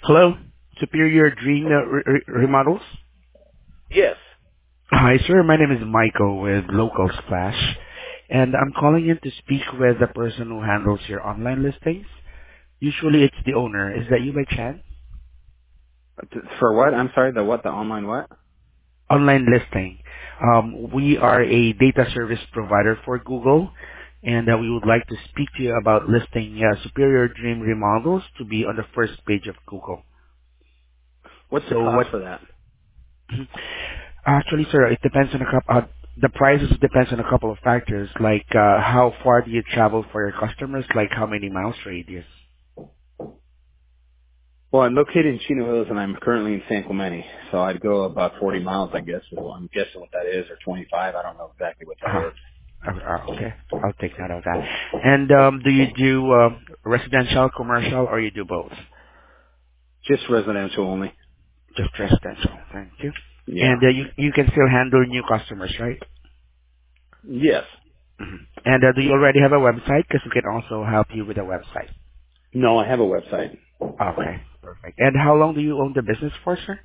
Hello, Superior Dream Remodels. Yes. Hi, sir. My name is Michael with Local Splash, and I'm calling in to speak with the person who handles your online listings. Usually, it's the owner. Is that you by chance? For what? I'm sorry, the what? The online what? Online listing. We are a data service provider for Google, and we would like to speak to you about listing Superior Dream Remodels to be on the first page of Google. What's the So cost what? for that? Actually, sir, it depends on the prices depends on a couple of factors, like how far do you travel for your customers, like how many miles radius. Well, I'm located in Chino Hills and I'm currently in San Clemente, so I'd go about 40 miles, I guess. Is what I'm guessing what that is, or 25. I don't know exactly what that Uh-huh. is. Okay, I'll take note of that. And do you do residential, commercial, or you do both? Just residential only. Just residential. Thank you. Yeah. And you can still handle new customers, right? Yes. Mhm. And do you already have a website? Because we can also help you with a website. No, I have a website. Okay, perfect. And how long do you own the business for, sir?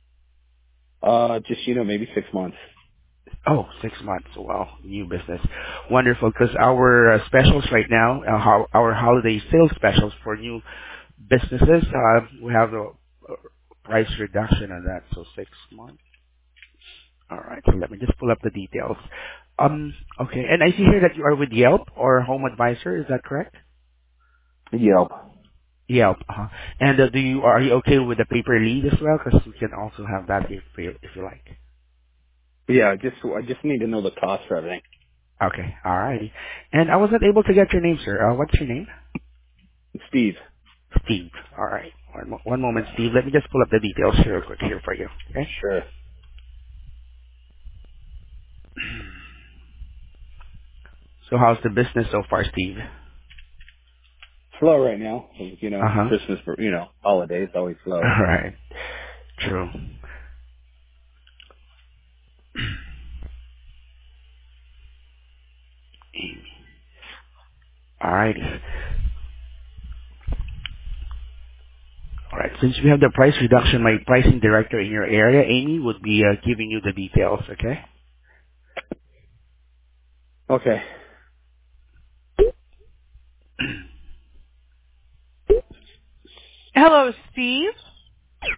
Just maybe 6 months. Oh, 6 months. Wow, new business. Wonderful, because our specials right now, our holiday sales specials for new businesses, we have a price reduction on that, so 6 months. All right, so let me just pull up the details. Okay, and I see here that you are with Yelp or Home Advisor, is that correct? Yelp. Yelp, And are you okay with the paper lead as well? Because we can also have that if you like. Yeah, I just need to know the cost for everything. Okay, all righty. And I was not able to get your name, sir. What's your name? Steve. Steve. All right. One moment, Steve. Let me just pull up the details here real quick here for you. Okay. Sure. So how's the business so far, Steve? Slow right now. Uh huh. Christmas, holidays, always slow. All right. True. All righty. All right. Since we have the price reduction, my pricing director in your area, Amy, would be giving you the details. Okay. Okay. Hello, Steve.